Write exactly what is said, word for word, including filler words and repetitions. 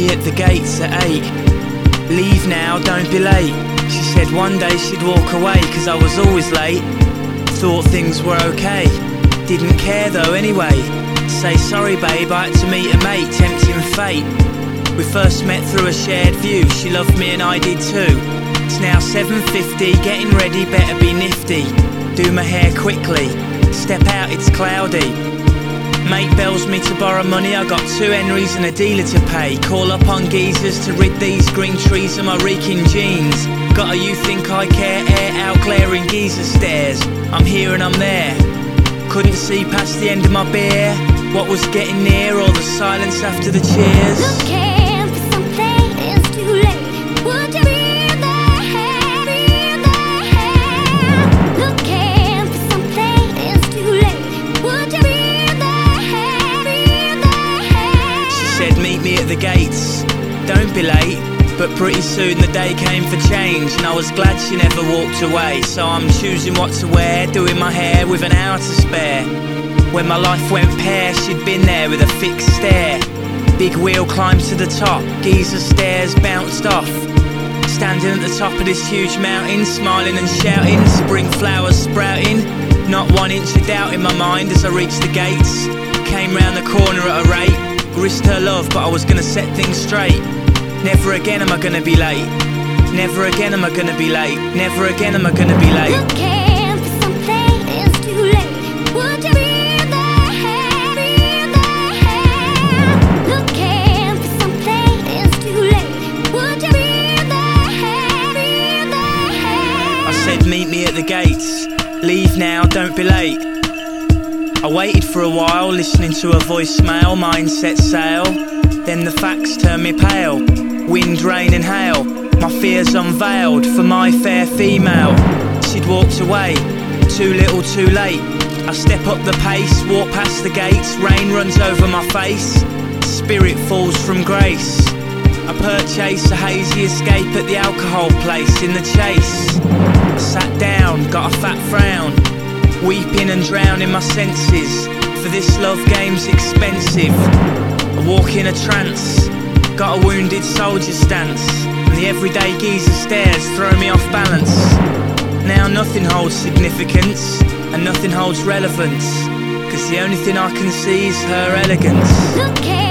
me at the gates at eight. Leave now, don't be late. She said one day she'd walk away, cause I was always late. Thought things were okay, didn't care though anyway. Say sorry babe, I had to meet a mate, tempting fate. We first met through a shared view, she loved me and I did too. It's now seven fifty, getting ready, better be nifty. Do my hair quickly, step out, it's cloudy. Mate bells me to borrow money, I got two Henrys and a dealer to pay. Call up on geezers to rid these green trees of my reeking jeans. Got a you think I care air out glaring geezer stairs. I'm here and I'm there, couldn't see past the end of my beer. What was getting near, all the silence after the cheers. Looking for something, it's too late. Would you be there, be there? Looking for something, it's too late. Would you be there, be there? She said meet me at the gates, don't be late. But pretty soon the day came for change, and I was glad she never walked away. So I'm choosing what to wear, doing my hair with an hour to spare. When my life went pear, she'd been there with a fixed stare. Big wheel climbed to the top, geezer stairs bounced off. Standing at the top of this huge mountain, smiling and shouting, spring flowers sprouting. Not one inch of doubt in my mind as I reached the gates. Came round the corner at a rate, risked her love but I was gonna set things straight. Never again am I gonna be late. Never again am I gonna be late. Never again am I gonna be late. Looking for something, it's too late. Would you be there, be there? Looking for something, it's too late. Would you be there, be there? I said meet me at the gates. Leave now, don't be late. I waited for a while, listening to a voicemail, mind set sail. Then the facts turned me pale. Wind, rain and hail, my fears unveiled for my fair female. She'd walked away, too little too late. I step up the pace, walk past the gates. Rain runs over my face, spirit falls from grace. I purchase a hazy escape at the alcohol place in the chase. I sat down, got a fat frown, weeping and drowning my senses. For this love game's expensive. I walk in a trance, got a wounded soldier stance, and the everyday geezer stares throw me off balance. Now nothing holds significance, and nothing holds relevance, cause the only thing I can see is her elegance. Looking